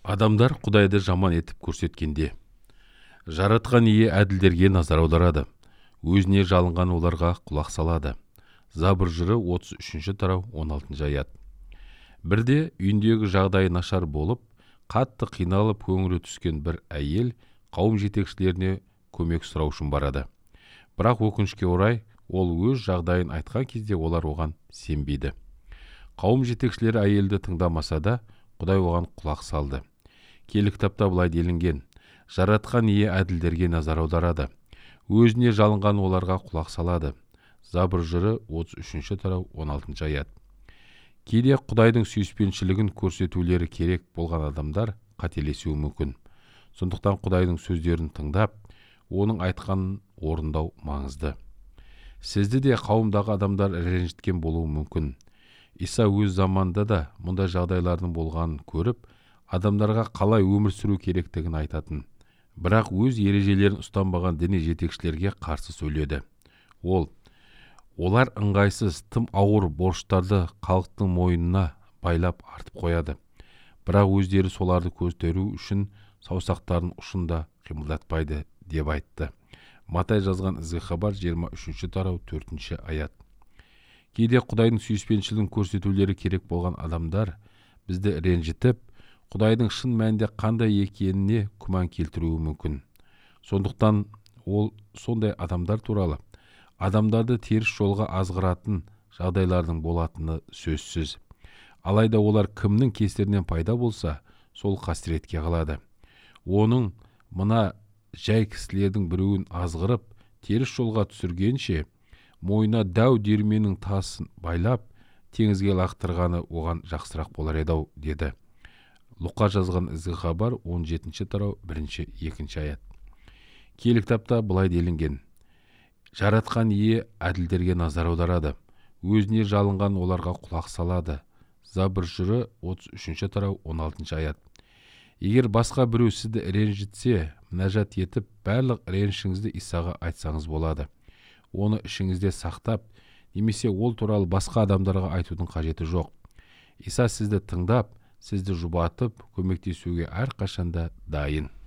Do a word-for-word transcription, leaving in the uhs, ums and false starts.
Адамдар Құдайды жаман етіп көрсеткенде, жаратқан ие әділдерге назар аударады, өзіне жалынған оларға құлақ салады. Забыр жыры отыз үшінші тарау он алтыншы аят. Бірде үйіндегі жағдайы нашар болып, қатты қиналып көңілі түскен бір әйел қауым жетекшілеріне көмек сұрау үшін барады. Бірақ өкінішке орай, ол өз жағдайын айтқан кезде олар оған сенбейді. Қауым жетекшілері әйелді тыңдамаса да, Құдай оған құлақ салды. Киелі кітапта былай делінген: жаратқан ие әділдерге назар аударады, өзіне жалынған оларға құлақ салады. Забыр жыры отыз үшінші тарау он алтыншы аят. Кейде Құдайдың сүйіспеншілігін көрсетулері керек болған адамдар қателесуі мүмкін. Сондықтан Құдайдың сөздерін тыңдап, оның айтқанын орындау маңызды. Сізді де қауымдағы адамдар ренжіткен болуы мүмкін. Иса өз заманында да мұндай жағдайлардың болғанын көріп, адамдарға қалай өмір сүру керектігін айтатын. Бірақ өз ережелерін ұстанбаған діни жетекшілерге қарсы сөйледі. Ол, олар ыңғайсыз, тым ауыр борыштарды халықтың мойнына байлап артып қояды. Бірақ өздері соларды көтеру үшін саусақтарын ұшында қимылдатпайды деп айтты. Матай жазған ізгі хабар жиырма үшінші тарау төртінші аят. Кейде Құдайдың сүйіспеншілігін көрсетулері керек болған адамдар бізді ренжітіп, Құдайдың шын мәнінде қандай екеніне күмән келтіруі мүмкін. Сондықтан ол сондай адамдар туралы адамдарды теріс жолға азғыратын жағдайлардың болатыны сөзсіз. Алайда олар кімнің кесірінен пайда болса, сол қасіретке қалады. Оның мына жай кісілердің біреуін азғырып, теріс жолға түсіргенше, мойына дәу диірменнің тасын байлап, теңізге лақтырғаны оған жақсырақ болар еді-ау, деді. Луқа жазған ізгі хабар он жетінші тарау бірінші екінші аят. Киелі кітапта былай делінген: жаратқан ие әділдерге назар аударады, өзіне жалынған оларға құлақ салады. Забыр жыры отыз үшінші тарау он алтыншы аят. Егер басқа біреу сізді ренжітсе, мінәжат етіп, барлық ренішіңізді Исаға айтсаңыз болады. Оны ішіңізде сақтап, немесе ол туралы басқа адамдарға айтудың қажеті жоқ. Иса сізді тыңдап, сізді жұбатып, көмектесуге әрқашанда дайын.